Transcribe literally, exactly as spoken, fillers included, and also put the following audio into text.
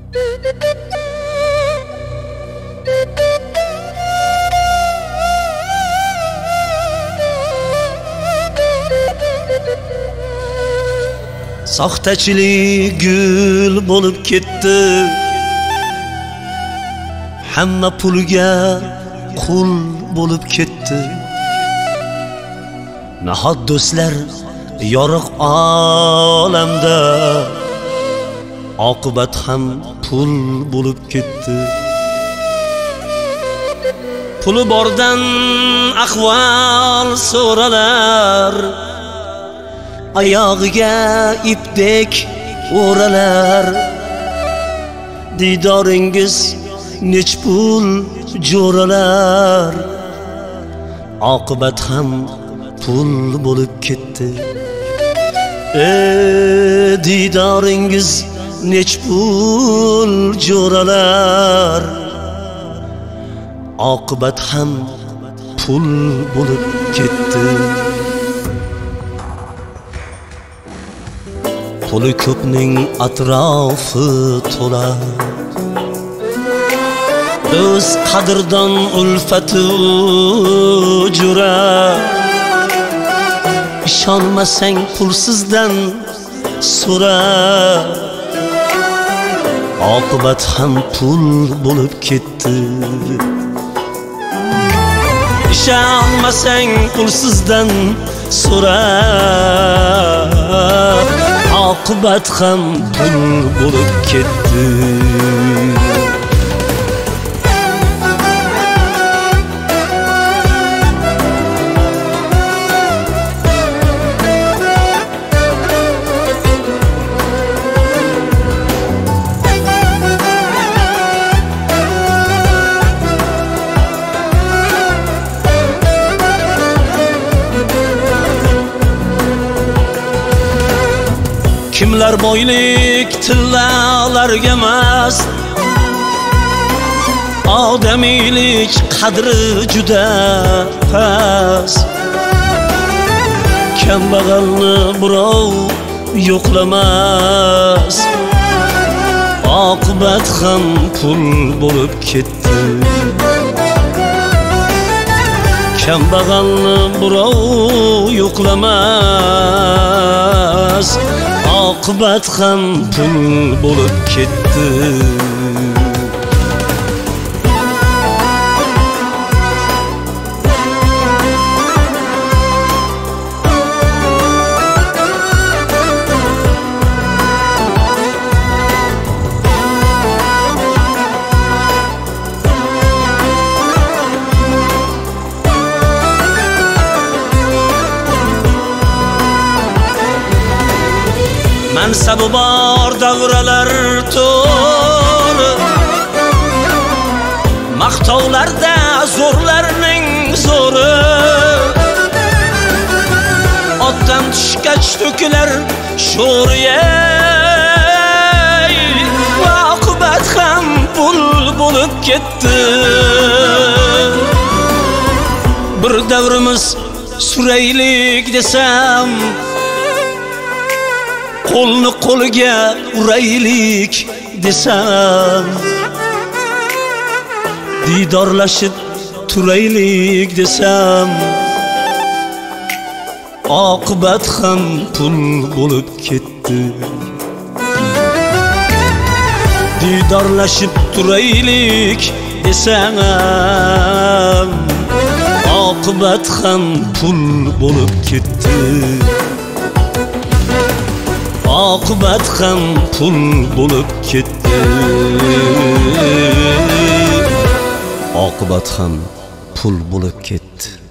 Soxtachilik gul bo'lib ketdi, hamma pulga qul bo'lib ketdi. Nahot do'stlar yorug' olamda, oqibat ham pul bo'lib ketdi. Puli bordan ahvol so'ralar, oyog'iga ipdek o'ralar. Didoringiz nech pul jo'ralar, oqibat ham pul bo'lib ketdi. E didoringiz nech pul jo'ralar, oqibat ham pul bo'lib ketdi. Puli ko'pning atrofi to'la, o'z qadrdon ulfati jura. İşonmasang pulsizdan so'ra, oqibat ham pul bo'lib ketdi. İşonmasang pulsizdan so'ra, oqibat ham pul bo'lib ketdi. Kimlar boylik tillalarga mast, odamiylik qadri juda past. Kambag'alni birov yo'qlamas, oqibat ham pul bo'lib ketdi. Kambag'alni birov yo'qlamas, oqibat ham pul bo'lib ketdi. Mansabi bor davralar to'ri, maqtovlarda zo'rlarning zo'ri. Otdan tushgach to'kilar sho'riye, oqibat ham pul bo'lib ketdi. Bir davrimiz suraylik desam, qo'lni qo'lga uraylik desam, didorlashib turaylik desam, oqibat ham pul bo'lib ketdi. Didorlashib turaylik desam, oqibat ham pul bo'lib ketdi. Oqibat ham pul bo'lib ketdi. Oqibat ham pul bo'lib ketdi.